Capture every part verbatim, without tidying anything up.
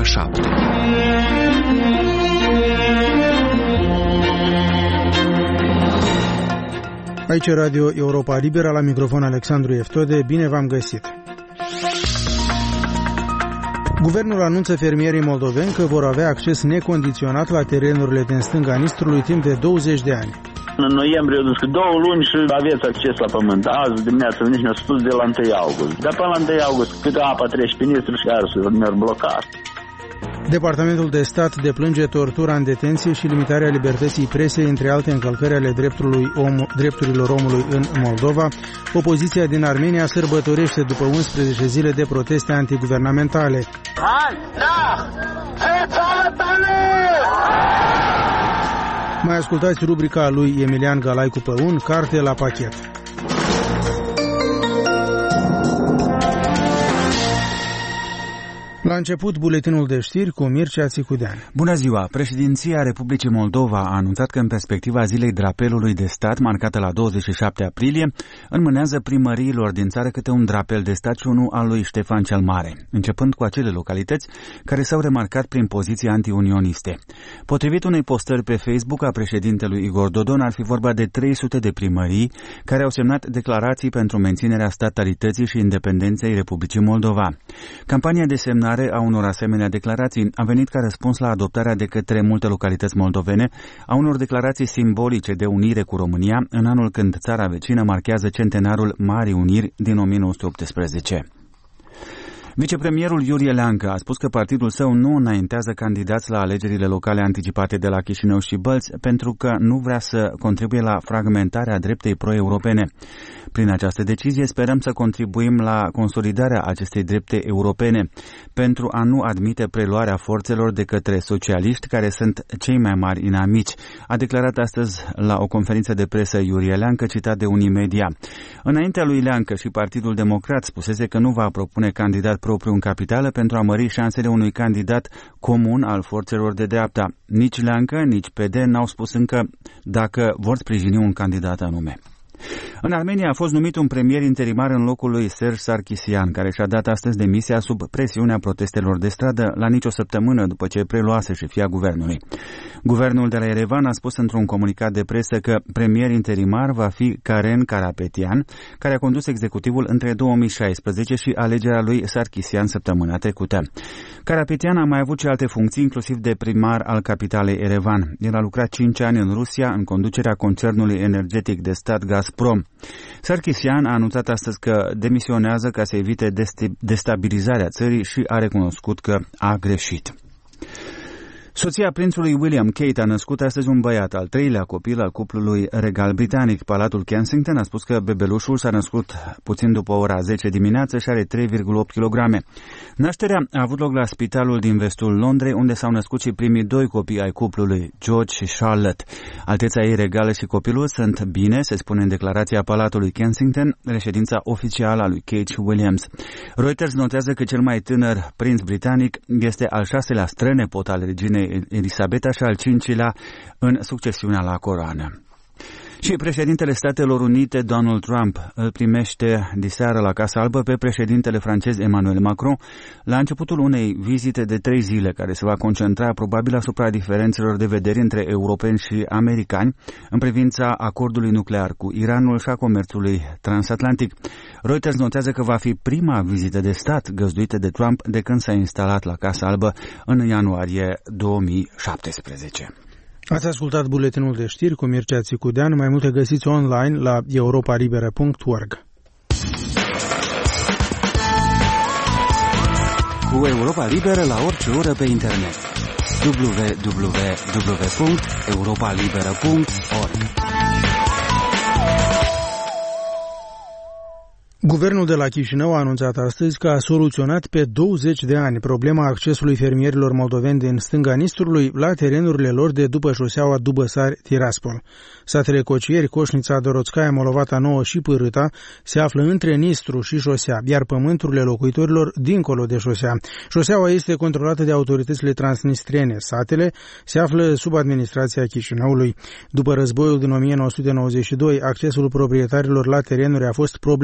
ora șapte. Aici Radio Europa Liberă, la microfon Alexandru Eftode, bine v-am găsit. Guvernul anunță fermierii moldoveni că vor avea acces necondiționat la terenurile din stânga Nistrului timp de douăzeci de ani. În noiembrie au zis că două luni și aveți acces la pământ. Azi dimineața nici ne-au spus de la întâi august. Dar până la întâi august, cât apa trece pe Nistru și iar să merg blocat. Departamentul de Stat deplânge tortura în detenție și limitarea libertății presei, între alte încălcări ale om, drepturilor omului în Moldova. Opoziția din Armenia sărbătorește după unsprezece zile de proteste antiguvernamentale. Mai ascultați rubrica lui Emilian Galaicu Păun, Carte la pachet. La început, buletinul de știri cu Mircea Țicudean. Bună ziua! Președinția Republicii Moldova a anunțat că în perspectiva zilei drapelului de stat, marcată la douăzeci și șapte aprilie, înmânează primăriilor din țară câte un drapel de stat și unul al lui Ștefan cel Mare, începând cu acele localități care s-au remarcat prin poziții antiunioniste. Potrivit unei postări pe Facebook a președintelui Igor Dodon, ar fi vorba de trei sute de primării care au semnat declarații pentru menținerea statalității și independenței Republicii Moldova. Campania de semnare a unor asemenea declarații a venit ca răspuns la adoptarea de către multe localități moldovene a unor declarații simbolice de unire cu România în anul când țara vecină marchează centenarul Marii Uniri din o mie nouă sute optsprezece. Vicepremierul Iurie Leancă a spus că partidul său nu înaintează candidați la alegerile locale anticipate de la Chișinău și Bălți pentru că nu vrea să contribuie la fragmentarea dreptei pro-europene. Prin această decizie sperăm să contribuim la consolidarea acestei drepte europene pentru a nu admite preluarea forțelor de către socialiști care sunt cei mai mari inamici, a declarat astăzi la o conferință de presă Iurie Leancă, citat de Unimedia. Înaintea lui Leancă și Partidul Democrat spusese că nu va propune candidat propriu în capitală pentru a mări șansele unui candidat comun al forțelor de dreapta. Nici Leancă, nici P D n-au spus încă dacă vor sprijini un candidat anume. În Armenia a fost numit un premier interimar în locul lui Serge Sarkisian, care și-a dat astăzi demisia sub presiunea protestelor de stradă la nicio săptămână după ce preluase șefia guvernului. Guvernul de la Yerevan a spus într-un comunicat de presă că premier interimar va fi Karen Karapetian, care a condus executivul între două mii șaisprezece și alegerea lui Sarkisian săptămâna trecută. Karapetian a mai avut și alte funcții, inclusiv de primar al capitalei Yerevan. El a lucrat cinci ani în Rusia în conducerea concernului energetic de stat Gazprom. Sarkisian a anunțat astăzi că demisionează ca să evite destabilizarea țării și a recunoscut că a greșit. Soția prințului William, Kate, a născut astăzi un băiat, al treilea copil al cuplului regal britanic. Palatul Kensington a spus că bebelușul s-a născut puțin după ora zece dimineață și are trei virgulă opt kilograme. Nașterea a avut loc la spitalul din vestul Londrei, unde s-au născut și primii doi copii ai cuplului, George și Charlotte. Alteța ei regală și copilul sunt bine, se spune în declarația Palatului Kensington, reședința oficială a lui Kate și Williams. Reuters notează că cel mai tânăr prinț britanic este al șaselea strănepot al reginei Elisabeta și al cincilea în succesiunea la coroană. Și președintele Statelor Unite, Donald Trump, îl primește diseară la Casa Albă pe președintele francez Emmanuel Macron la începutul unei vizite de trei zile care se va concentra probabil asupra diferențelor de vedere între europeni și americani în privința acordului nuclear cu Iranul și a comerțului transatlantic. Reuters notează că va fi prima vizită de stat găzduită de Trump de când s-a instalat la Casa Albă în ianuarie două mii șaptesprezece. Ați ascultat buletinul de știri cu Mircea Țicudean. Mai multe găsiți online la europa liberă punct org. Cu Europa Liberă la orice oră pe internet. w w w punct europa liberă punct org. Guvernul de la Chișinău a anunțat astăzi că a soluționat pe douăzeci de ani problema accesului fermierilor moldoveni din stânga Nistrului la terenurile lor de după șoseaua Dubăsari-Tiraspol. Satele Cocieri, Coșnița, Doroțcaia, Molovata Nouă și Pârâta se află între Nistru și șosea, iar pământurile locuitorilor dincolo de șosea. Șoseaua este controlată de autoritățile transnistriene. Satele se află sub administrația Chișinăului. După războiul din o mie nouă sute nouăzeci și doi, accesul proprietarilor la terenuri a fost problematic,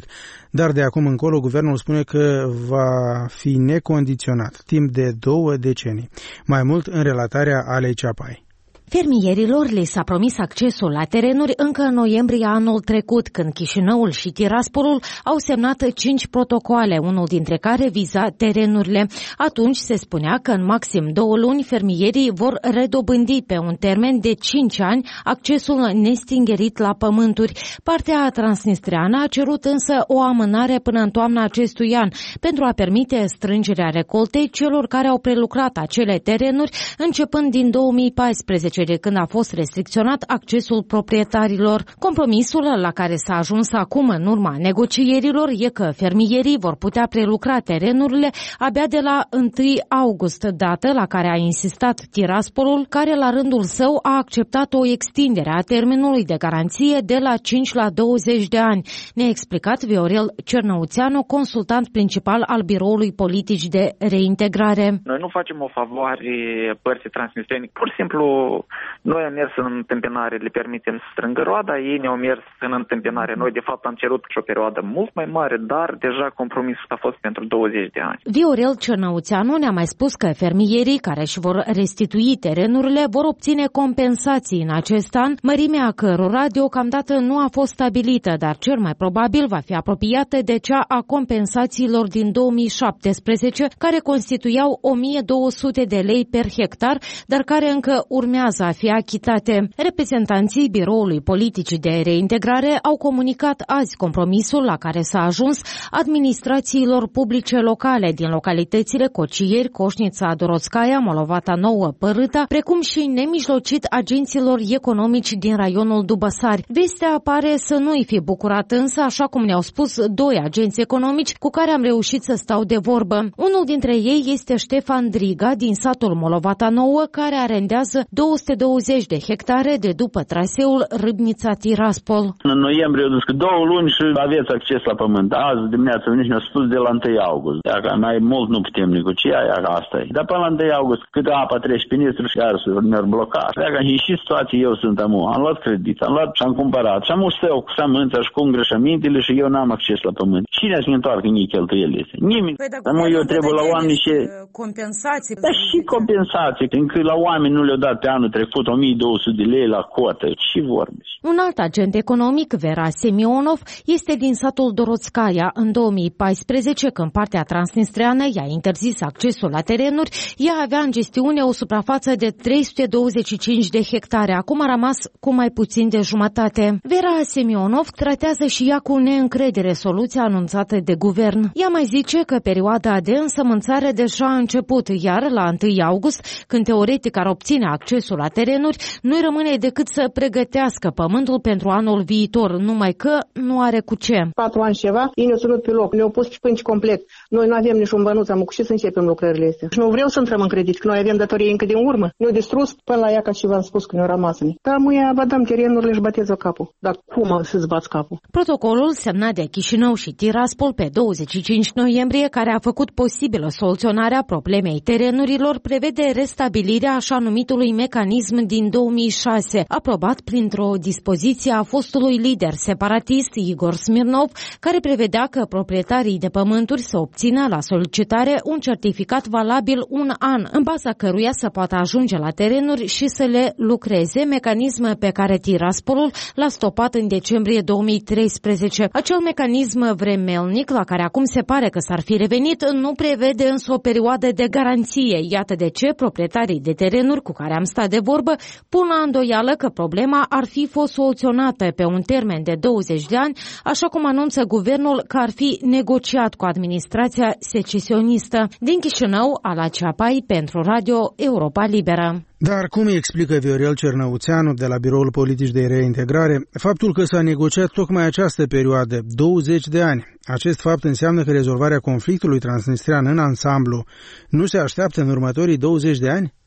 dar de acum încolo guvernul spune că va fi necondiționat timp de două decenii. Mai mult în relatarea Alei Ceapai. Fermierilor li s-a promis accesul la terenuri încă în noiembrie anul trecut, când Chișinăul și Tiraspolul au semnat cinci protocoale, unul dintre care viza terenurile. Atunci se spunea că în maxim două luni fermierii vor redobândi pe un termen de cinci ani accesul nestingerit la pământuri. Partea transnistreană a cerut însă o amânare până în toamna acestui an, pentru a permite strângerea recoltei celor care au prelucrat acele terenuri începând din două mii paisprezece. De când a fost restricționat accesul proprietarilor. Compromisul la care s-a ajuns acum în urma negocierilor e că fermierii vor putea prelucra terenurile abia de la întâi august, dată la care a insistat Tiraspolul, care la rândul său a acceptat o extindere a termenului de garanție de la cinci la douăzeci de ani. Ne-a explicat Viorel Cernăuțeanu, consultant principal al Biroului Politici de Reintegrare. Noi nu facem o favoare părții transnistrene, pur și simplu noi am mers în întâmpinare, le permitem să strângă roada, ei ne-au mers în întâmpinare. Noi, de fapt, am cerut și o perioadă mult mai mare, dar deja compromisul a fost pentru douăzeci de ani. Viorel Cernăuțeanu ne-a mai spus că fermierii care își vor restitui terenurile vor obține compensații în acest an, mărimea cărora deocamdată nu a fost stabilită, dar cel mai probabil va fi apropiată de cea a compensațiilor din două mii șaptesprezece, care constituiau o mie două sute de lei per hectar, dar care încă urmează a fi achitate. Reprezentanții Biroului Politicii de Reintegrare au comunicat azi compromisul la care s-a ajuns administrațiilor publice locale din localitățile Cocieri, Coșnița, Doroscaia, Molovata Nouă, Părâta, precum și nemijlocit agenților economici din raionul Dubăsari. Vestea pare să nu-i fi bucurat însă, așa cum ne-au spus doi agenți economici cu care am reușit să stau de vorbă. Unul dintre ei este Ștefan Driga din satul Molovata Nouă, care arendează două sute douăzeci de hectare de după traseul Râbnița-Tiraspol. În noiembrie au zis că două luni și aveți acces la pământ. Azi dimineața nici ne-au spus de la întâi august. Dacă mai mult nu putem negocia, că asta e. Dar până la întâi august, cât apa trece pe Nistru și iar ne-au blocat. Dacă și și situație eu sunt amu. Am luat credit, am luat și am cumpărat. Și am useu cu sămânța și cu îngrășămintele și eu n-am acces la pământ. Cine să ne întoarcă nici cheltuielile? Nimeni. Păi, dar eu trebuie la oameni și... compensații. Dar și compensații. Încă la oameni nu le-au dat pe anul trecut o mie două sute de lei la cotă. Ce vorbești? Un alt agent economic, Vera Semionov, este din satul Doroscaia. În două mii paisprezece, când partea transnistreană i-a interzis accesul la terenuri, ea avea în gestiune o suprafață de trei sute douăzeci și cinci de hectare. Acum a rămas cu mai puțin de jumătate. Vera Semionov tratează și ea cu neîncredere soluția anunțată de guvern. Ea mai zice că perioada de însămânțare deja a început, iar la întâi august, când teoretic ar obține accesul la terenuri, nu-i rămâne decât să pregătească pământul pentru anul viitor, numai că nu are cu ce. Patru ani ceva, ei ne-au ținut pe loc, ne-au pus și pânci complet. Noi nu avem niciun bănuț, am cu ce să începem lucrările astea. Și nu vreau să intrăm în credit, că noi avem datorie încă din urmă. Ne-au distrus până la ea, ca și v-am spus, că ne-au rămas. Dar muia vă dăm terenurile și bateți capul. Dar cum să-ți bați capul? Protocolul semnat de Chișinău și Tiraspol pe douăzeci și cinci noiembrie, care a făcut posibilă soluționarea problemei terenurilor, prevede restabilirea așa numitului mecanism din două mii șase, aprobat printr-o dispoziție a fostului lider separatist Igor Smirnov, care prevedea că proprietarii de pământuri să obțină la solicitare un certificat valabil un an, în baza căruia să poată ajunge la terenuri și să le lucreze, mecanism pe care Tiraspolul l-a stopat în decembrie două mii treisprezece. Acel mecanism vremelnic, la care acum se pare că s-ar fi revenit, nu prevede însă o perioadă de garanție. Iată de ce proprietarii de terenuri cu care am stat de vorbă pun la îndoială că problema ar fi fost soluționată pe un termen de douăzeci de ani, așa cum anunță guvernul că ar fi negociat cu administrația secesionistă. Din Chișinău, Ala Ceapai pentru Radio Europa Liberă. Dar cum îi explică Viorel Cernăuțeanu de la Biroul Politic de Reintegrare faptul că s-a negociat tocmai această perioadă, douăzeci de ani? Acest fapt înseamnă că rezolvarea conflictului transnistrian în ansamblu nu se așteaptă în următorii douăzeci de ani?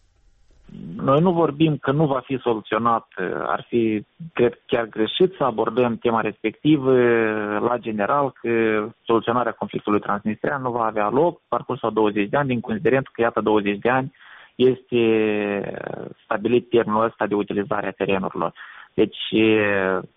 Noi nu vorbim că nu va fi soluționat. Ar fi, cred, chiar greșit să abordăm tema respectivă la general, că soluționarea conflictului transnistrian nu va avea loc parcursul a douăzeci de ani, din considerent că, iată, douăzeci de ani este stabilit termenul ăsta de utilizare a terenurilor. Deci,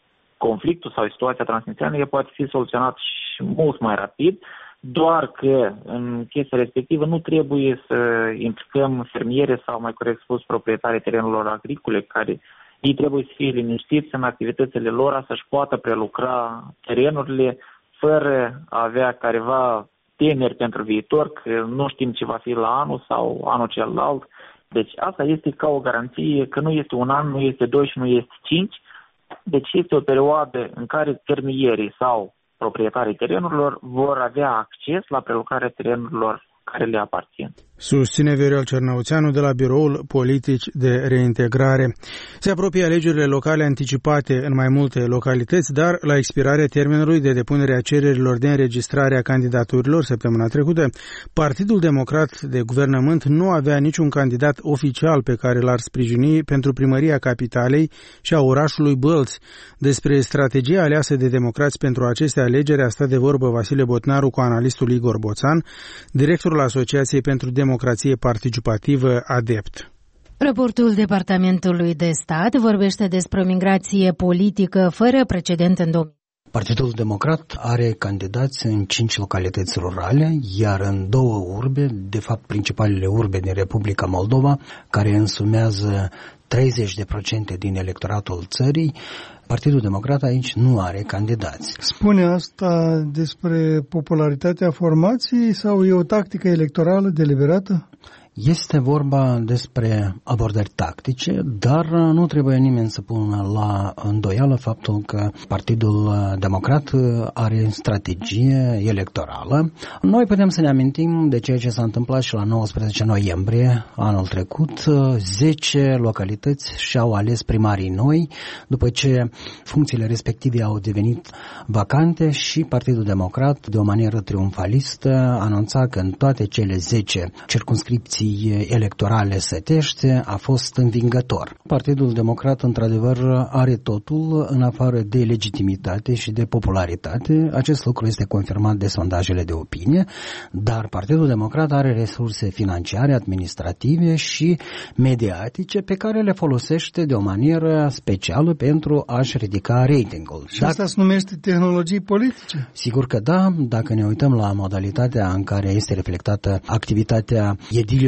conflictul sau situația transnistreană poate fi soluționat și mult mai rapid, doar că în chestia respectivă nu trebuie să implicăm fermiere sau, mai corect spus, proprietarii terenurilor agricole, care ei trebuie să fie liniștiți în activitățile lor, să-și poată prelucra terenurile fără a avea careva temeri pentru viitor, că nu știm ce va fi la anul sau anul celălalt. Deci asta este ca o garanție că nu este un an, nu este doi și nu este cinci. Deci este o perioadă în care fermierii sau proprietarii terenurilor vor avea acces la prelucrarea terenurilor care le aparțin. Susține Viorel Cernăuțeanu de la Biroul Politici de Reintegrare. Se apropie alegerile locale anticipate în mai multe localități, dar la expirarea termenului de depunere a cererilor de înregistrare a candidaturilor săptămâna trecută, Partidul Democrat de Guvernământ nu avea niciun candidat oficial pe care l-ar sprijini pentru primăria capitalei și a orașului Bălți. Despre strategia aleasă de democrați pentru aceste alegeri a stat de vorbă Vasile Botnaru cu analistul Igor Boțan, directorul Asociației pentru Democrație Participativă ADEPT. Raportul Departamentului de Stat vorbește despre o migrație politică fără precedent în domeniu. Partidul Democrat are candidați în cinci localități rurale, iar în două urbe, de fapt principalele urbe din Republica Moldova, care însumează treizeci la sută din electoratul țării, Partidul Democrat aici nu are candidați. Spune asta despre popularitatea formației sau e o tactică electorală deliberată? Este vorba despre abordări tactice, dar nu trebuie nimeni să pună la îndoială faptul că Partidul Democrat are strategie electorală. Noi putem să ne amintim de ceea ce s-a întâmplat și la nouăsprezece noiembrie anul trecut. zece localități și-au ales primarii noi, după ce funcțiile respective au devenit vacante și Partidul Democrat, de o manieră triumfalistă, anunța că în toate cele zece circumscripții electorale sătește a fost învingător. Partidul Democrat, într-adevăr, are totul în afară de legitimitate și de popularitate. Acest lucru este confirmat de sondajele de opinie, dar Partidul Democrat are resurse financiare, administrative și mediatice pe care le folosește de o manieră specială pentru a-și ridica ratingul. Și asta se numește tehnologii politice? Sigur că da, dacă ne uităm la modalitatea în care este reflectată activitatea edililor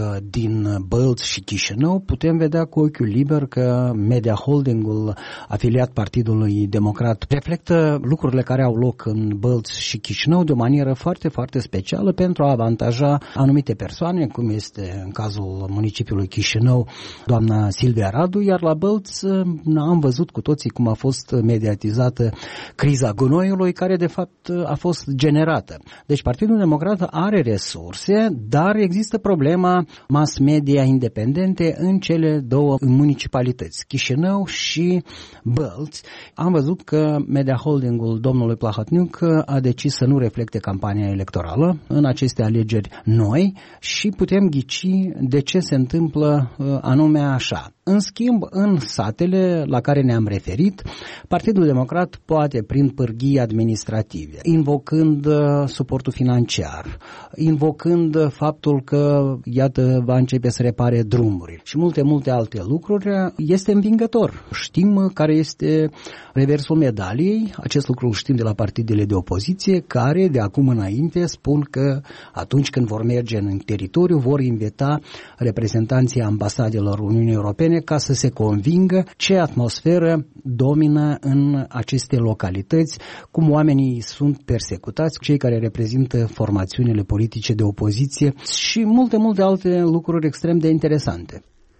din Bălți și Chișinău, putem vedea cu ochiul liber că Media Holdingul afiliat Partidului Democrat reflectă lucrurile care au loc în Bălți și Chișinău de o manieră foarte, foarte specială pentru a avantaja anumite persoane, cum este în cazul municipiului Chișinău doamna Silvia Radu, iar la Bălți am văzut cu toții cum a fost mediatizată criza gunoiului, care de fapt a fost generată. Deci Partidul Democrat are resurse, dar există problema mass media independente în cele două municipalități, Chișinău și Bălți. Am văzut că Media Holdingul domnului Plahotniuc a decis să nu reflecte campania electorală în aceste alegeri noi și putem ghici de ce se întâmplă anume așa. În schimb, în satele la care ne-am referit, Partidul Democrat poate, prin pârghii administrative, invocând suportul financiar, invocând faptul că, iată, va începe să repare drumuri și multe, multe alte lucruri, este învingător. Știm care este reversul medaliei, acest lucru știm de la partidele de opoziție, care de acum înainte spun că atunci când vor merge în teritoriu, vor invita reprezentanții ambasadelor Uniunii Europene ca să se convingă ce atmosferă domină în aceste localități, cum oamenii sunt persecutați, cei care reprezintă formațiunile politice de opoziție și multe, multe alte lucruri extrem de interesante.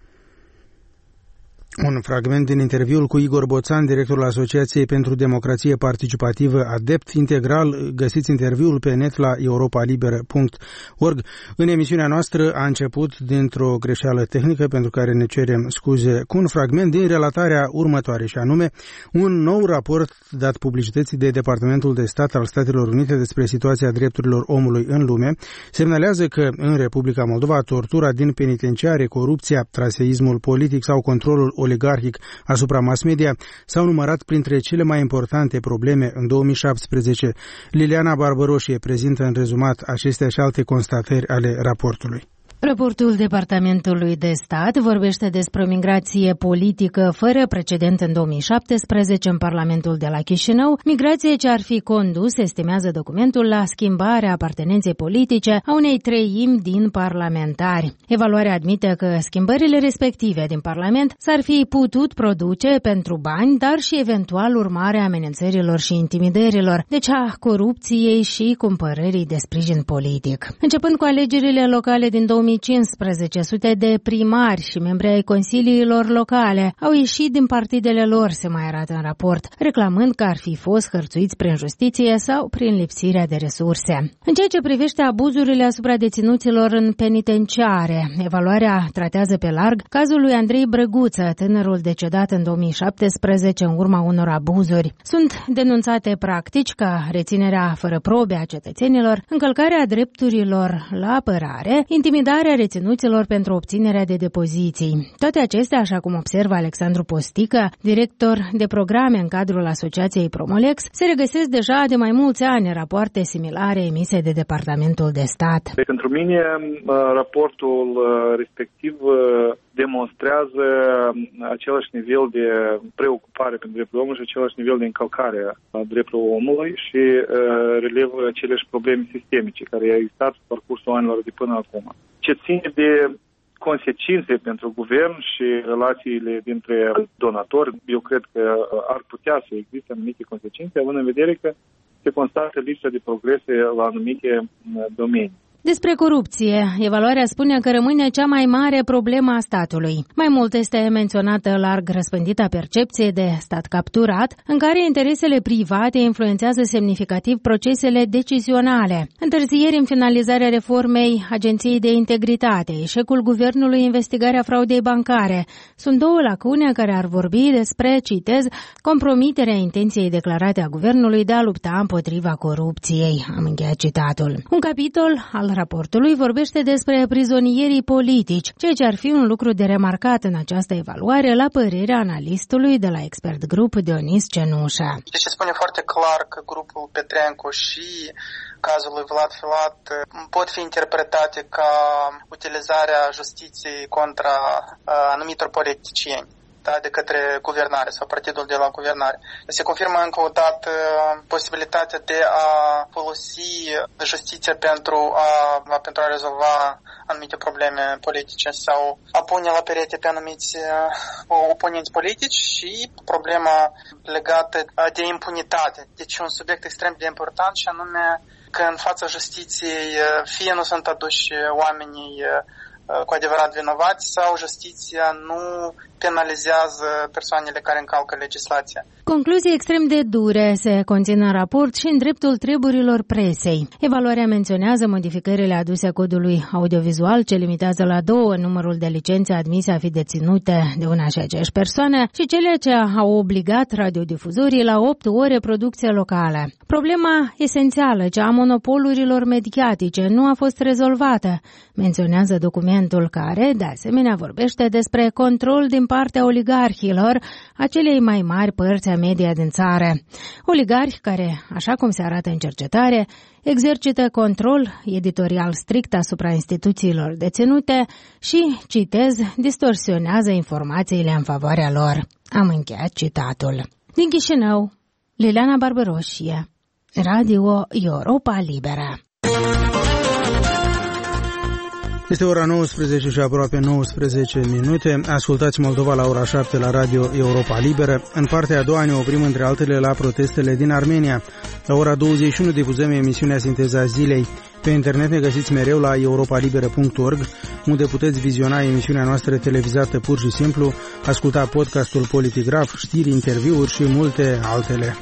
Un fragment din interviul cu Igor Boțan, directorul Asociației pentru Democrație Participativă ADEPT. Integral găsiți interviul pe net la europa liberă punct org. În emisiunea noastră a început dintr-o greșeală tehnică pentru care ne cerem scuze, cu un fragment din relatarea următoare, și anume un nou raport dat publicității de Departamentul de Stat al Statelor Unite despre situația drepturilor omului în lume semnalează că în Republica Moldova tortura din penitenciare, corupția, traseismul politic sau controlul oligarhic asupra mass media s-au numărat printre cele mai importante probleme în două mii șaptesprezece. Liliana Barbăroșie prezintă în rezumat acestea și alte constatări ale raportului. Raportul Departamentului de Stat vorbește despre o migrație politică fără precedent în două mii șaptesprezece în Parlamentul de la Chișinău, migrație ce ar fi condus, estimează documentul, la schimbarea apartenenței politice a unei treimi din parlamentari. Evaluarea admite că schimbările respective din Parlament s-ar fi putut produce pentru bani, dar și eventual urmarea amenințărilor și intimidărilor, deci a corupției și cumpărării de sprijin politic. Începând cu alegerile locale din două mii cincisprezece, sute de primari și membri ai consiliilor locale au ieșit din partidele lor, se mai arată în raport, reclamând că ar fi fost hărțuiți prin justiție sau prin lipsirea de resurse. În ceea ce privește abuzurile asupra deținuților în penitenciare, evaluarea tratează pe larg cazul lui Andrei Brăguță, tânărul decedat în două mii șaptesprezece în urma unor abuzuri. Sunt denunțate practici ca reținerea fără probe a cetățenilor, încălcarea drepturilor la apărare, intimidarea reținuților pentru obținerea de depoziții. Toate acestea, așa cum observă Alexandru Postică, director de programe în cadrul Asociației Promolex, se regăsesc deja de mai mulți ani rapoarte similare emise de Departamentul de Stat. Pentru mine, raportul respectiv demonstrează același nivel de preocupare pentru dreptul omului și același nivel de încălcare a dreptului omului și relevă aceleași probleme sistemice care au existat pe parcursul anilor de până acum. Ce ține de consecințe pentru guvern și relațiile dintre donatori, eu cred că ar putea să existe anumite consecințe, având în vedere că se constată lipsa de progrese la anumite domenii. Despre corupție, evaluarea spune că rămâne cea mai mare problemă a statului. Mai mult este menționată larg răspândita percepție de stat capturat, în care interesele private influențează semnificativ procesele decizionale. Întârzieri în finalizarea reformei Agenției de Integritate, eșecul guvernului în investigarea fraudei bancare, sunt două lacune care ar vorbi despre, citez, compromiterea intenției declarate a guvernului de a lupta împotriva corupției. Am încheiat citatul. Un capitol al raportului vorbește despre prizonierii politici, ceea ce ar fi un lucru de remarcat în această evaluare la părerea analistului de la Expert Group Dionis Cenușa. Deci spune foarte clar că grupul Petrenco și cazul lui Vlad Filat pot fi interpretate ca utilizarea justiției contra uh, anumitor politicieni. Da, de către guvernare sau partidul de la guvernare. Se confirmă încă o dată posibilitatea de a folosi justiția pentru a, pentru a rezolva anumite probleme politice sau a pune la perete pe anumiți oponenți politici și problema legată de impunitate. Deci un subiect extrem de important și anume că în fața justiției fie nu sunt aduși oamenii cu adevărat vinovați sau justiția nu penalizează persoanele care încalcă legislația. Concluzii extrem de dure se conțin în raport și în dreptul treburilor presei. Evaluarea menționează modificările aduse codului audiovizual ce limitează la două numărul de licențe admise a fi deținute de una și aceeași persoană și cele ce au obligat radiodifuzorii la opt ore producție locală. Problema esențială, cea a monopolurilor mediatice, nu a fost rezolvată, menționează documentul care, de asemenea, vorbește despre control din partea oligarhilor, acelei mai mari părți a media din țară. Oligarhi care, așa cum se arată în cercetare, exercită control editorial strict asupra instituțiilor deținute și, citez, distorsionează informațiile în favoarea lor. Am încheiat citatul. Din Chișinău, Liliana Barberoșie, Radio Europa Liberă. Este ora nouăsprezece și aproape nouăsprezece minute. Ascultați Moldova la ora șapte la Radio Europa Liberă. În partea a doua ne oprim între altele la protestele din Armenia. La ora douăzeci și unu difuzăm emisiunea Sinteza Zilei. Pe internet ne găsiți mereu la europalibera punct org, unde puteți viziona emisiunea noastră televizată pur și simplu, asculta podcastul Politigraf, știri, interviuri și multe altele.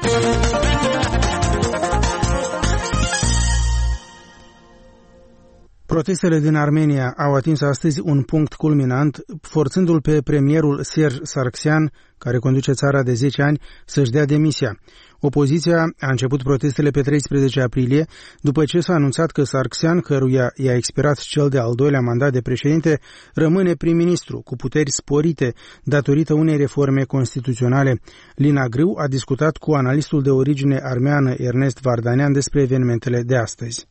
Protestele din Armenia au atins astăzi un punct culminant, forțându-l pe premierul Serge Sargsyan, care conduce țara de zece ani, să-și dea demisia. Opoziția a început protestele pe treisprezece aprilie, după ce s-a anunțat că Sargsyan, căruia i-a expirat cel de-al doilea mandat de președinte, rămâne prim-ministru, cu puteri sporite, datorită unei reforme constituționale. Lina Grâu a discutat cu analistul de origine armeană Ernest Vardanyan despre evenimentele de astăzi.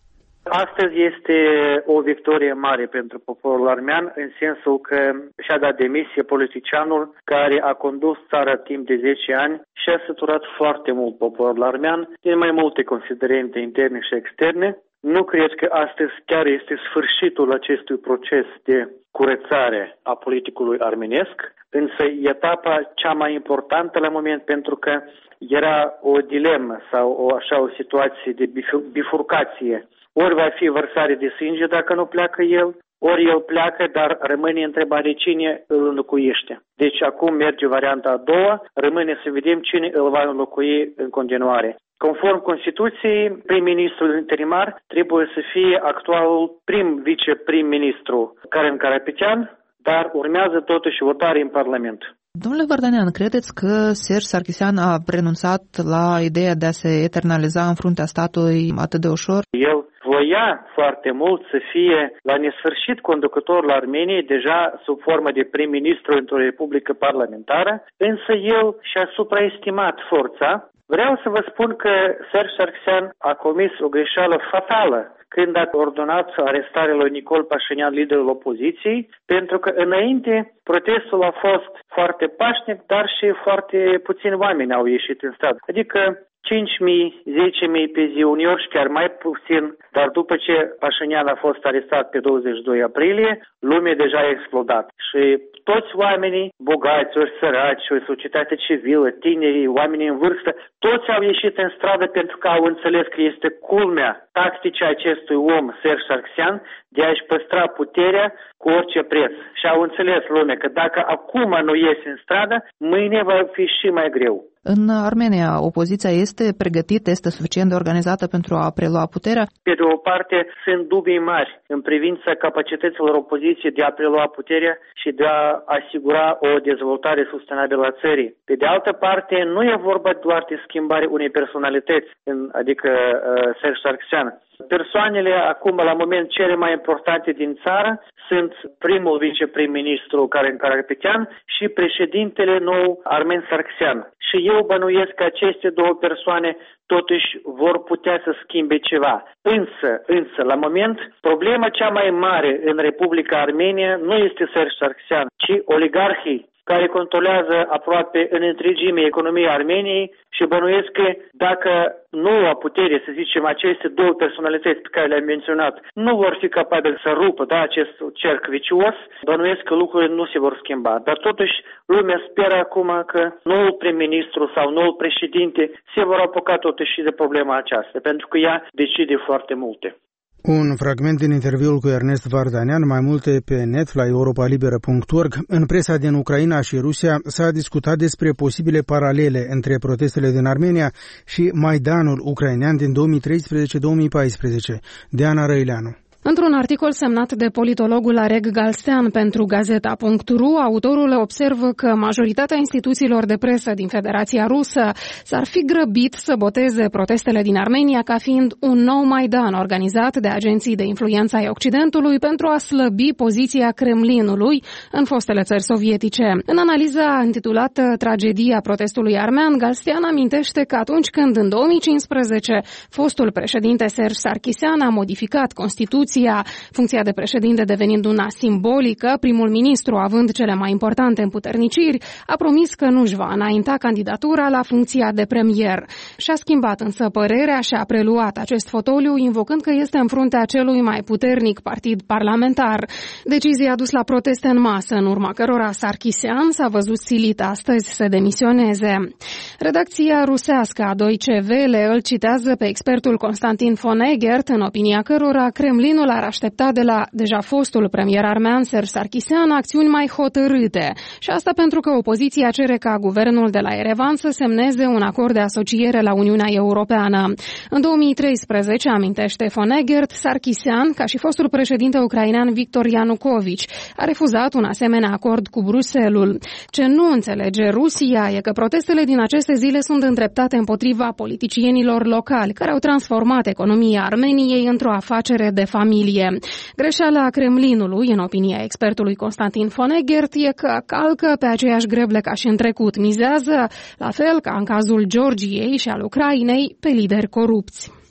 Astăzi este o victorie mare pentru poporul armean, în sensul că și-a dat demisie politicianul care a condus țara timp de zece ani și a săturat foarte mult poporul armean din mai multe considerente interne și externe. Nu cred că astăzi chiar este sfârșitul acestui proces de curățare a politicului armenesc, însă etapa cea mai importantă la moment, pentru că era o dilemă sau o, așa o situație de bifurcație. Ori va fi vărsare de sânge dacă nu pleacă el, ori el pleacă, dar rămâne întrebarea cine îl înlocuiește. Deci acum merge varianta a doua, rămâne să vedem cine îl va înlocui în continuare. Conform Constituției, prim-ministrul interimar trebuie să fie actualul prim-viceprim-ministru Karen Karapetyan, dar urmează totuși votare în Parlament. Domnule Vardanean, credeți că Serge Sarkisian a renunțat la ideea de a se eternaliza în fruntea statului atât de ușor? El voia foarte mult să fie la nesfârșit conducătorul Armeniei, deja sub formă de prim-ministru într-o republică parlamentară, însă el și-a supraestimat forța. Vreau să vă spun că Serge Sarkisian a comis o greșeală fatală când a ordonat arestarea lui Nicol Pașinian, liderul opoziției, pentru că înainte protestul a fost foarte pașnic, dar și foarte puțini oameni au ieșit în stradă. Adică cinci mii, zece mii pe zi, uneori și chiar mai puțin, dar după ce Pașinian a fost arestat pe douăzeci și doi aprilie, lumea deja a explodat. Și toți oamenii bogați, ori săraci, ori societate civilă, tinerii, oamenii în vârstă, toți au ieșit în stradă pentru că au înțeles că este culmea tacticii acestui om, Serge Sarkisian, de a-și păstra puterea cu orice preț. Și au înțeles lumea că dacă acum nu iese în stradă, mâine va fi și mai greu. În Armenia, opoziția este pregătită, este suficient de organizată pentru a prelua puterea? Pe de o parte, sunt dubii mari în privința capacităților opoziției de a prelua puterea și de a asigura o dezvoltare sustenabilă a țării. Pe de altă parte, nu e vorba doar de schimbarea unei personalități, adică uh, Serge Sarkisian. Persoanele acum, la moment, cele mai importante din țară sunt primul viceprim-ministru Karen Karapetyan și președintele nou Armen Sarkisian. Și eu bănuiesc că aceste două persoane totuși vor putea să schimbe ceva. Însă, însă, la moment, problema cea mai mare în Republica Armenia nu este Serge Sarkisian, ci oligarhii care controlează aproape în întregime economia Armeniei și bănuiesc că dacă noua putere, să zicem, aceste două personalități pe care le-am menționat, nu vor fi capabili să rupă da, acest cerc vicios, bănuiesc că lucrurile nu se vor schimba. Dar totuși lumea speră acum că noul prim-ministru sau noul președinte se vor apuca totuși de problema aceasta, pentru că ea decide foarte multe. Un fragment din interviul cu Ernest Vardanean, mai multe pe net la europa liberă punct org. În presa din Ucraina și Rusia s-a discutat despre posibile paralele între protestele din Armenia și Maidanul ucrainean din două mii treisprezece două mii paisprezece. Diana Răileanu. Într-un articol semnat de politologul Areg Galstean pentru Gazeta punct ru, autorul observă că majoritatea instituțiilor de presă din Federația Rusă s-ar fi grăbit să boteze protestele din Armenia ca fiind un nou Maidan organizat de agenții de influență ai Occidentului pentru a slăbi poziția Kremlinului în fostele țări sovietice. În analiza intitulată Tragedia protestului armean, Galstean amintește că atunci când în două mii cincisprezece fostul președinte Serge Sarkisian a modificat Constituția, funcția de președinte devenind una simbolică, primul ministru, având cele mai importante împuterniciri, a promis că nu își va înainta candidatura la funcția de premier. Și-a schimbat însă părerea și a preluat acest fotoliu, invocând că este în fruntea celui mai puternic partid parlamentar. Decizia a dus la proteste în masă, în urma cărora Sarkisian s-a văzut silit astăzi să demisioneze. Redacția rusească a Deutsche Welle îl citează pe expertul Constantin Vonnegut, în opinia cărora Kremlinul ar aștepta de la deja fostul premier armean Serge Sarkisian acțiuni mai hotărâte. Și asta pentru că opoziția cere ca guvernul de la Erevan să semneze un acord de asociere la Uniunea Europeană. În două mii treisprezece, amintește Vonnegut, Sarkisian, ca și fostul președinte ucrainean Victor Yanukovych, a refuzat un asemenea acord cu Bruxelles. Ce nu înțelege Rusia e că protestele din aceste zile sunt îndreptate împotriva politicienilor locali, care au transformat economia Armeniei într-o afacere de familie. Greșeala Kremlinului, în opinia expertului Constantin Vonnegut, e că calcă pe aceeași greble ca și în trecut, mizează, la fel ca în cazul Georgiei și al Ucrainei, pe lideri corupți.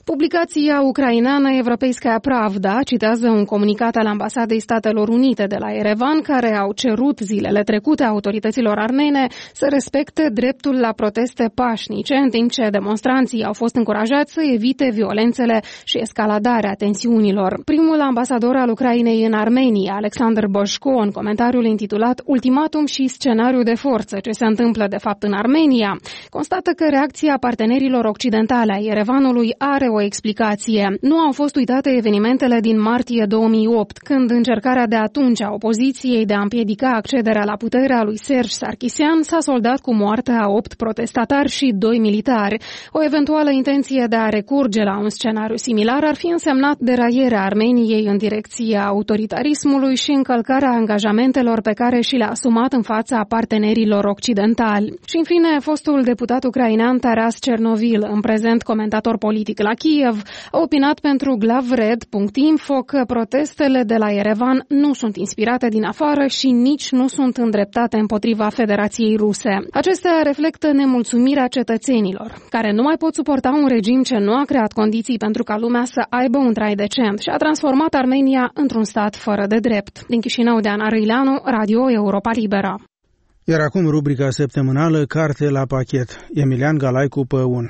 Publicația ucraineană Evropeiskaya Pravda citează un comunicat al Ambasadei Statelor Unite de la Erevan, care au cerut zilele trecute autorităților armene să respecte dreptul la proteste pașnice, în timp ce demonstranții au fost încurajați să evite violențele și escaladarea tensiunilor. Primul ambasador al Ucrainei în Armenia, Alexander Boșco, în comentariul intitulat Ultimatum și scenariu de forță, ce se întâmplă de fapt în Armenia, constată că reacția partenerilor occidentale a Erevanului are o explicație. Nu au fost uitate evenimentele din martie două mii opt, când încercarea de atunci a opoziției de a împiedica accederea la puterea lui Serge Sarkisian s-a soldat cu moartea a opt protestatari și doi militari. O eventuală intenție de a recurge la un scenariu similar ar fi însemnat deraierea Armeniei în direcția autoritarismului și încălcarea angajamentelor pe care și le-a asumat în fața partenerilor occidentali. Și în fine, fostul deputat ucrainean Taras Cernovil, în prezent comentator politic la Kiev, a opinat pentru glavred punct info că protestele de la Erevan nu sunt inspirate din afară și nici nu sunt îndreptate împotriva Federației Ruse. Acestea reflectă nemulțumirea cetățenilor, care nu mai pot suporta un regim ce nu a creat condiții pentru ca lumea să aibă un trai decent și a transformat Armenia într-un stat fără de drept. Din Chișinău, Deana Răileanu, Radio Europa Liberă. Iar acum rubrica săptămânală Carte la pachet. Emilian Galai cu Păun.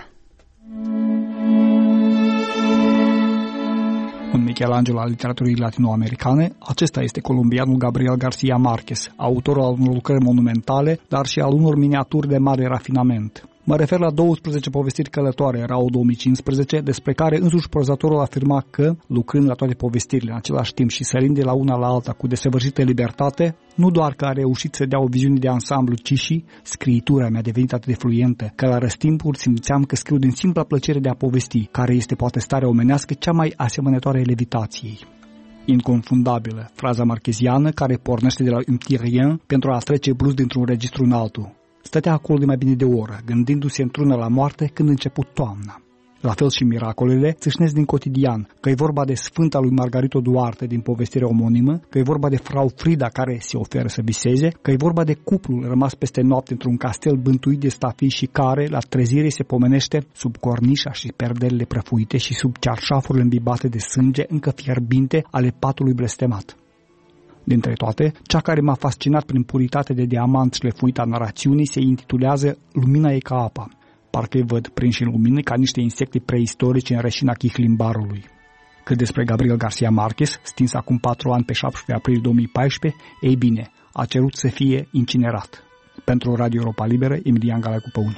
Un Michelangelo al literaturii latinoamericane, acesta este colombianul Gabriel García Márquez, autorul al unor lucrări monumentale, dar și al unor miniaturi de mare rafinament. Mă refer la douăsprezece povestiri călătoare, erau două mii cincisprezece, despre care însuși prozatorul afirma că, lucrând la toate povestirile în același timp și sărind de la una la alta cu desăvârșită libertate, nu doar că a reușit să dea o viziune de ansamblu, ci și scriitura mi-a devenit atât de fluentă, că la răstimpuri simțeam că scriu din simpla plăcere de a povesti, care este poate starea omenească cea mai asemănătoare levitației. Inconfundabilă, fraza marcheziană care pornește de la un petit rien pentru a trece brusc dintr-un registru în altul. Stătea acolo de mai bine de o oră, gândindu-se într-una la moarte când început toamna. La fel și miracolele țâșnesc din cotidian, că e vorba de sfânta lui Margarito Duarte din povestirea omonimă, că e vorba de frau Frida care se oferă să viseze, că e vorba de cuplul rămas peste noapte într-un castel bântuit de stafii și care, la trezire, se pomenește sub cornișa și perdelele prăfuite și sub cearșafurile îmbibate de sânge încă fierbinte ale patului blestemat. Dintre toate, cea care m-a fascinat prin puritate de diamant șlefuită a narațiunii se intitulează Lumina e ca apa. Parcă-i văd prinși în lumină ca niște insecte preistorice în rășina chihlimbarului. Cât despre Gabriel García Márquez, stins acum patru ani pe șaptesprezece aprilie două mii paisprezece, ei bine, a cerut să fie incinerat. Pentru Radio Europa Liberă, Emilian Galai cu Păun.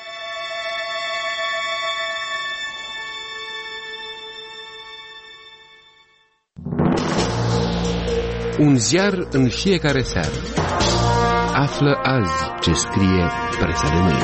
Un ziar în fiecare seară. Află azi ce scrie presa de mâine.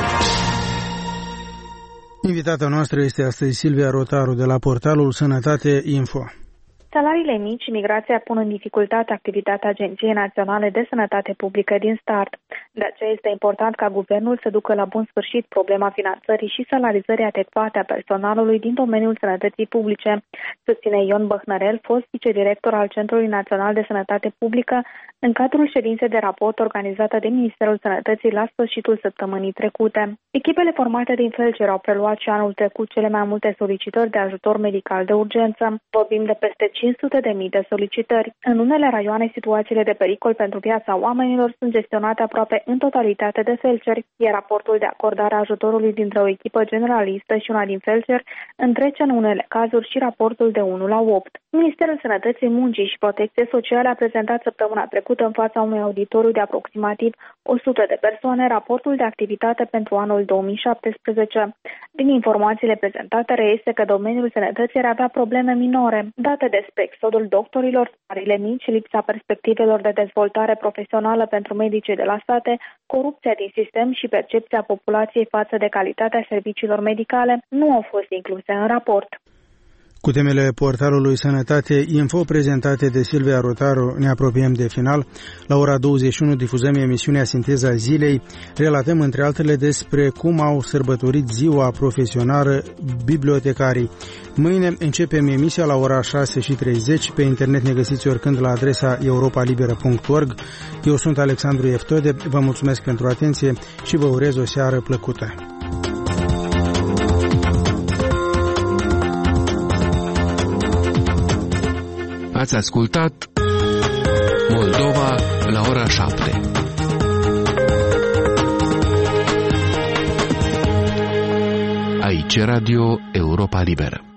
Invitata noastră este astăzi Silvia Rotaru de la portalul Sănătate Info. Salariile mici și migrația pun în dificultate activitatea Agenției Naționale de Sănătate Publică din start. De aceea este important ca guvernul să ducă la bun sfârșit problema finanțării și salarizării adecvate a personalului din domeniul sănătății publice, susține Ion Băhnărel, fost vicedirector al Centrului Național de Sănătate Publică, în cadrul ședinței de raport organizată de Ministerul Sănătății la sfârșitul săptămânii trecute. Echipele formate din felceri au preluat și anul trecut cele mai multe solicitări de ajutor medical de urgență. Vorbim de peste cinci sute de mii de solicitări. În unele raioane, situațiile de pericol pentru viața oamenilor sunt gestionate aproape în totalitate de felceri, iar raportul de acordare a ajutorului dintre o echipă generalistă și una din felceri întrece în unele cazuri și raportul de unu la opt. Ministerul Sănătății, Muncii și Protecției Sociale a prezentat săptămâna trecută în fața unui auditoriu de aproximativ o sută de persoane raportul de activitate pentru anul două mii șaptesprezece. Din informațiile prezentate reiese că domeniul sănătății ar avea probleme minore, date despre exodul doctorilor, salariile mici, lipsa perspectivelor de dezvoltare profesională pentru medicii de la state, corupția din sistem și percepția populației față de calitatea serviciilor medicale nu au fost incluse în raport. Cu temele portalului Sănătate Info prezentate de Silvia Rotaru ne apropiem de final. La ora douăzeci și unu difuzăm emisiunea Sinteza Zilei. Relatăm între altele despre cum au sărbătorit ziua profesională bibliotecarii. Mâine începem emisia la ora șase și treizeci. Pe internet ne găsiți oricând la adresa europa liberă punct org. Eu sunt Alexandru Eftode. Vă mulțumesc pentru atenție și vă urez o seară plăcută. Ați ascultat Moldova la ora șapte. Aici Radio Europa Liberă.